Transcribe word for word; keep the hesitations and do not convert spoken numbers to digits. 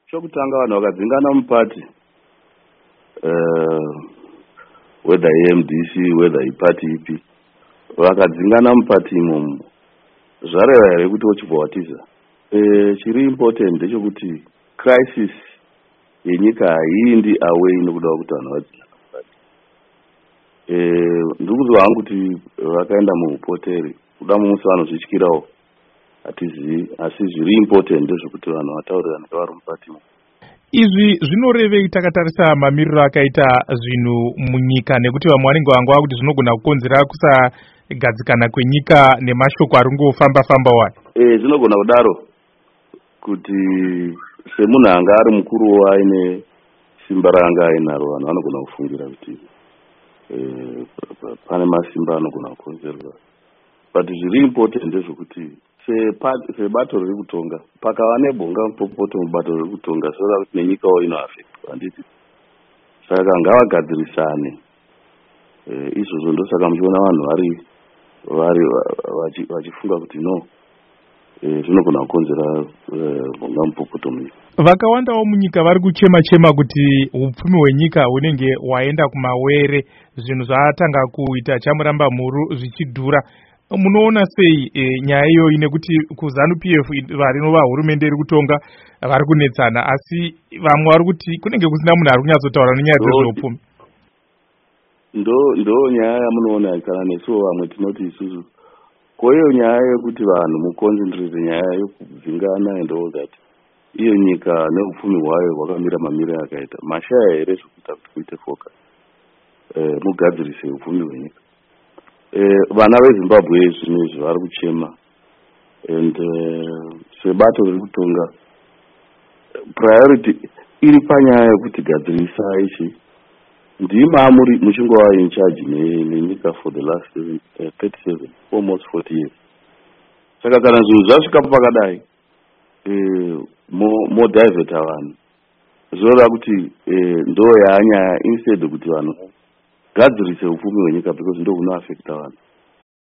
chokutanga vanhu vakadzingana mupati uh, whether A M D C whether ipati ipi vakadzingana mupati imomo zvareva here kuti wochibva watiza e, chiri important ndechekuti crisis yenyika haindi away nokuda kuti vanhu vadzingana mupati e, ndiri kuzwa hangu kuti vakaenda muupoteri kuda mumusi vanozvityirawo hatizivi asi zviri important ndezvekuti vanhu vataurirane kavari mupati imo. Izvi zvinorevei takatarisa mamiriro akaita zvinhu munyika nekuti vamwe vanenge vangava kuti zvinogona kukonzera kusagadzikana kwenyika nemashoko ari ngofamba famba wani? Eh, zvinogona kudaro kuti semunhu anga ari mukuru aine simba raanga ainaro vanhu vanogona kufungira kuti eh, pane masimba anogona kukonzerwa, but zviri important ndezvekuti sebato riri kutonga pakava nebhonga mupopoto mubato riri kutonga soda kuti nenyikawo inoafektwa handiti. Saka ngavagadzirisane e, izvozvo ndosaka muchiona vanhu vari vari vachifunga kuti no zvinogona e, kukonzera bhonga e, mupopoto munyika. Vakawandawo munyika vari kuchema chema kuti upfumi hwenyika hunenge waenda kumawere, zvinhu zvatanga kuita chamuramba mhuru zvichidhura. Munoona sei e, nyaya iyoyi nekuti kuZANU P F varinova hurumende iri kutonga vari kunetsana asi vamwe vari kuti kunenge kusina munhu ari kunyatsotaura nenyaya dzezveupfumi? Ndo ndo nyaya yamunoona kana nesuwo vamwe tinoti isusu koiyo nyaya yekuti vanhu muconcentrate nyaya yekuvhingana and all that, iyo nyika neupfumi hwayo hwakamira mamiro akaita mashaya here zvekuita kuti kuite focus e, mugadzirise upfumi hwenyika. Eh, vana veZimbabwe zvinezvi vari kuchema and uh, sebato riri kutonga priority iri panyaya yekuti gadzirisa ichi ndimamuri muchingova in charge nenyika for the last seven, uh, thirty-seven almost forty years. Saka kana zvinhu zvasvika pakadai eh, modivheta vanhu zvoda kuti eh, ndo yaanyaya instead kuti vanhu gadzirise upfumi hwenyika because ndo kunoafekta vanhu.